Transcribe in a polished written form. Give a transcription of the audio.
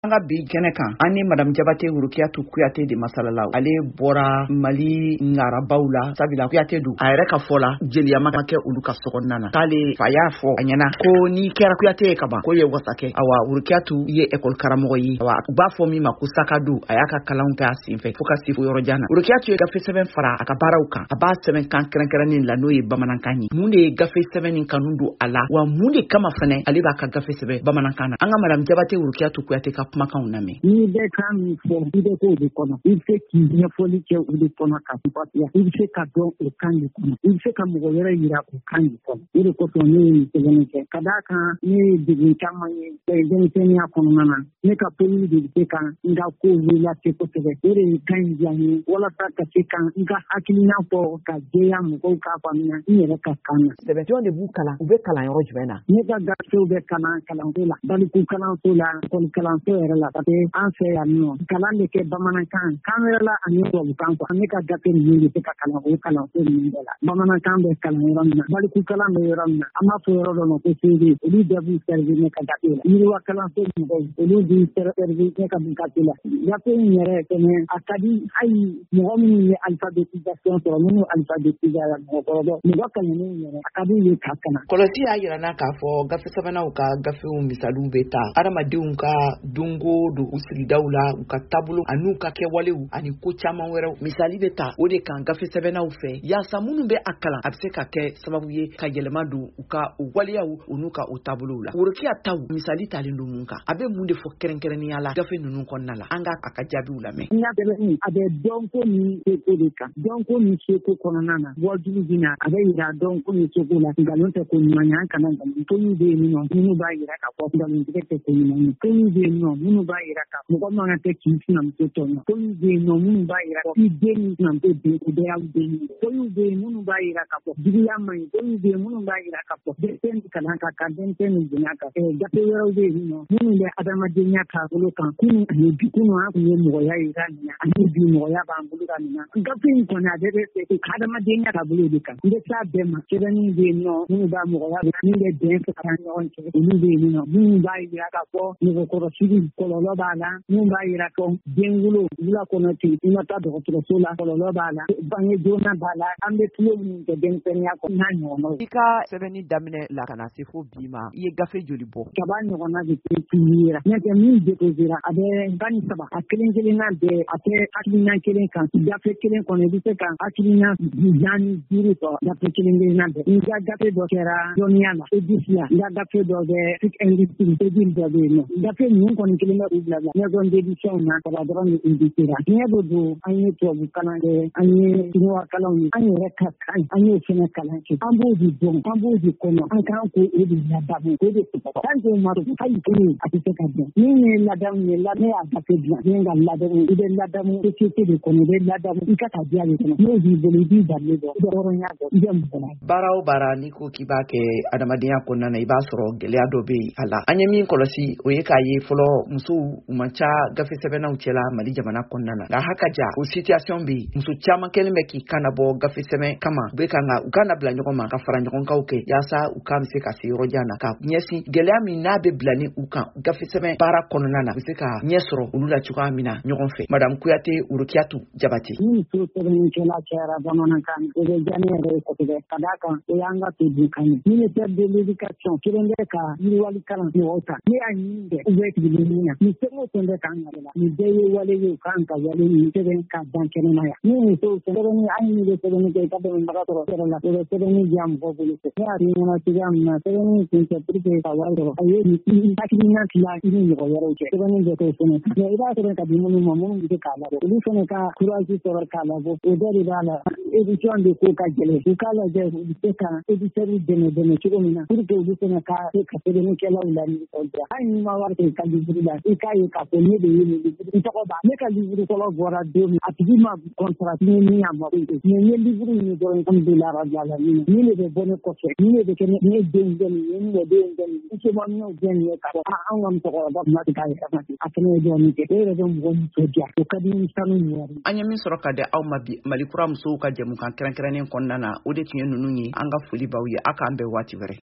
An ka bi kɛnɛ kan an ni Madame Jabate Urukiyatu Kuyate de masalala. Ale bɔra Mali ngarabaw la sabula Kuyate do. A yɛrɛ ka fɔ la jeliyama ka kɛ olu ka sokɔnɔna na. K'ale fa y'a fɔ a ɲɛna ko ni kɛra Kuyate ye kaban ko ye wasa kɛ. Awa Urukiyatu ye école karamɔgɔ ye. Awa u b'a fɔ min ma ko sakado a y'a ka kalanw kɛ a senfɛ fo ka se fo yɔrɔ jan na. Urukiyatu ye gafe sɛbɛn fara a ka baaraw kan. A b'a sɛbɛn kan kɛrɛnkɛrɛnnen la n'o ye bamanankan ye. Mun de ye gafe sɛbɛn nin kanu don a la wa mun de kama fɛnɛ ale b'a ka gafe sɛbɛn bamanankan na. An ka Madame Jabate Urukiyatu Kuyate ka kumakanw lamɛn. Ni bɛ kan min fɔ i bɛ k'o de kɔnɔ i bɛ se k'i ɲɛfɔli kɛ o de kɔnɔ ka fasiya i bɛ se ka dɔn o kan de kɔnɔ i bɛ se ka mɔgɔ wɛrɛ yira o kan de kɔnɔ o de kosɔn ne ye nin sɛbɛnni kɛ ka d'a kan ne ye degun caman ye denmisɛnninya kɔnɔna na ne ka poli de bɛ se ka n ka kow lase kosɛbɛ o de ye kan in diya n ye walasa ka se ka n ka hakilina fɔ ka jɛya mɔgɔw k'a faamuya n yɛrɛ ka kan na. Sɛbɛntiw de b'u kalan u bɛ kalan yɔrɔ jumɛn na? Ne ka gafew bɛ kalanso la baliku kalanso la école kalanso yɛrɛ la parce que an fɛ yan nɔ kalan bɛ kɛ bamanankan kan wɛrɛ la ani tubabukan quoi ne ka gafe ninnu de bɛ ka kalan o kalanso ninnu bɛɛ la bamanankan bɛ kalan yɔrɔ min na baliku kalan bɛ yɔrɔ min na an b'a fɔ yɔrɔ dɔ ma ko CV olu bɛɛ b'u servir ne ka gafe la yiriwa kalanso mɔgɔw olu b'u servir ne ka gafe la gafe in yɛrɛ fɛnɛ a ka di hali mɔgɔ minnu ye alphabétisation sɔrɔ minnu alphabétisera mɔgɔkɔrɔbaw mɔgɔ kalanenw yɛrɛ a ka di u ye k'a kalan. Kɔlɔsi y'a yira n na k'a fɔ gafe sabananw ka gafew misaliw bɛ ta adamadenw ka dongo don u sigidaw la u ka taabolo an'u ka kɛwalew ani ko caman wɛrɛw misali bɛ ta o de kan gafe sɛbɛnnaw fɛ yaasa minnu bɛ a kalan a bɛ se ka kɛ sababu ye ka yɛlɛma don u ka u waleyaw u n'u ka o taabolow la. Worokiya taw misali talen don mun kan a bɛ mun de fɔ kɛrɛnkɛrɛnnenya la gafe ninnu kɔnɔna la an ka a ka jaabiw lamɛn. N y'a dɛmɛ a bɛ dɔnko ni seko de kan dɔnko ni seko kɔnɔna na wajibi bɛ na a bɛ yira dɔnko ni seko la nkalon tɛ ko ɲuman ye an kana nkalon ko min bɛ yen nɔ minnu b'a yira k'a fɔ nkalon tigɛ tɛ ko ɲuman ye ko min bɛ yen nɔ minnu b'a yira k'a fɔ mɔgɔ man kan tɛ k'i sinamuso tɔɲɔ ko min bɛ yen nɔ minnu b'a yira k'i den ni sinamuso den o bɛɛ y'aw den ye ko min bɛ yen minnu b'a yira k'a fɔ juguya man ɲi ko min bɛ yen minnu b'a yira k'a fɔ denmisɛnnin kalan ka kan denmisɛnnin bonya kan gafe wɛrɛw bɛ yen nɔ minnu bɛ adamadenya taabolo kan kunun ani bi kunun an tun ye mɔgɔya yira nin na ani bi mɔgɔya b'an bolo ka nin na gafe in kɔni a bɛɛ bɛ se adamadenya taabolo de kan n bɛ taa bɛɛ ma sɛbɛnnin bɛ yen nɔ minnu b'a mɔgɔya min bɛ bɛn fɛ ka ɲɔgɔn cɛ olu bɛ yen nɔ minnu b'a yira k'a fɔ mɔgɔkɔrɔsigi kɔlɔlɔ b'a la minnu b'a yira ko den wolo wula kɔnɔ ten i ma taa dɔgɔtɔrɔso la kɔlɔlɔ b'a la bange joona b'a la an bɛ tulo minnu kɛ denmisɛnninya kɔnɔ n'a ɲɔgɔnnaw. I ka sɛbɛnni daminɛ la ka na se fo bi ma i ye gafe joli bɔ? Saba ɲɔgɔnna de tɛ yira n'o tɛ min déposera a bɛ 27 a kelen kelenna bɛɛ a tɛ hakilina kelen kan gafe kelen kɔnɔ i bɛ se ka hakilina 4 sɔrɔ gafe kelen kelenna bɛɛ i ka gafe dɔ kɛra dɔnniya la édition la i ka gafe dɔ bɛ industrie édition dɔ bɛ yen nɔ gafe ninnu kɔni kelen bɛ u bila maison d'édition na saba dɔrɔn de éditera tiɲɛ de don an ye tubabu kalan kɛ an ye chinois kalanw ye an yɛrɛ ka kan an y'o fɛnɛ kalan kɛ an b'o de dɔn an b'o de kɔnɔ an kan ko o de ladamu o de sɔrɔ tant que ma dogo hali kelen a tɛ se ka dɔn min ye ladamu ye ne y'a gafe dilan ne ka ladamu i bɛ ladamu société de kɔnɔ i bɛ ladamu i ka tabiya de kɔnɔ n'o b'i bolo i b'i danbe dɔn i bɛ hɔrɔnya dɔn i bɛ mɔgɔ la. Baara o baara n'i ko k'i b'a kɛ adamadenya kɔnɔna na i b'a sɔrɔ gɛlɛya dɔ bɛ a la an ye min kɔlɔsi o ye k'a ye fɔlɔ musow u man ca gafe sɛbɛnnaw cɛla Mali jamana kɔnɔna na nka hakaja o situation bɛ yen muso caman kɛlen bɛ k'i kan bɔ gafe sɛbɛn kama u bɛ kan u ka na bila ɲɔgɔn ma ka fara ɲɔgɔnkaw kɛ yaasa u ka bɛ se ka se yɔrɔ jan na ka ɲɛsin gɛlɛya min n'a bɛ bila ni u kan gafe sɛbɛn baara kɔnɔna na u bɛ se ka ɲɛ sɔrɔ olu la cogoya min na ɲɔgɔn fɛ. Madame Kuyate Urukiyatu Jabate. Ni muso sɛbɛnnikɛla cayara bamanankan o bɛ diya ne yɛrɛ ye kosɛbɛ ka d'a kan o y'an ka todukan ye ministère de l'éducation kelen bɛ ka yiriwali kalan mɔgɔw ta ne y'a ɲini bɛɛ u bɛ tigɛ min na ni sɛbɛnw fɛn bɛ k'an yɛrɛ la ni bɛɛ ye wale ye u kan ka wale ni sɛbɛn ka dan kɛnɛma yan ni musow sɛbɛnni an ye bɛ sɛbɛnni kɛ i ka dɛmɛbaga sɔrɔ yɛrɛ la o bɛ sɛbɛnni diya mɔgɔw bolo fɛ ne y'a ɲini ɲɛna cogoya min na sɛbɛnni kun tɛ pour que ka wari sɔrɔ a ye hakilina tila i ni mɔgɔ wɛrɛw cɛ sɛbɛnni bɛ kɛ o fɛnɛ mais i b'a sɛbɛn ka di minnu ma minnu bɛ se k'a labɔ olu fɛnɛ ka courage sɔrɔ k'a labɔ o dɔ de b'a la édition de ko ka gɛlɛn u k'a lajɛ u bɛ se ka éditeur dɛmɛ cogo min na pour que olu fɛnɛ ka se ka sɛbɛnnikɛlaw la nisɔndiya hali n'i ma wari kɛ i ka livre la i k'a ye k'a fɔ ne de ye nin livre n tɔgɔ b'a ne ka livre fɔlɔ bɔra don min a tigi ma contrat ni min a ma foyi kɛ mais n ye livre in ye dɔrɔn alhamdulilayi rabbil alamin nin de bɛ bɔ ne kɔfɛ nin de bɛ kɛ ne denw bɛ nin ye ne denw bɛ nin ye n cɛmaninw bɛ nin ye k'a fɔ an ka musokɔrɔba tun ma se k'a yɛrɛ ma ten a fɛnɛ ye dɔɔnin kɛ e yɛrɛ bɛ mɔgɔ nisɔndiya o ka di ni sanu yɛrɛ. An ye min sɔrɔ ka di aw ma bi Mali kura musow ka jɛmukan kɛrɛnkɛrɛnnen kɔnɔna na o de tun ye ninnu ye an ka foli b'aw ye a k'an bɛn waati wɛrɛ.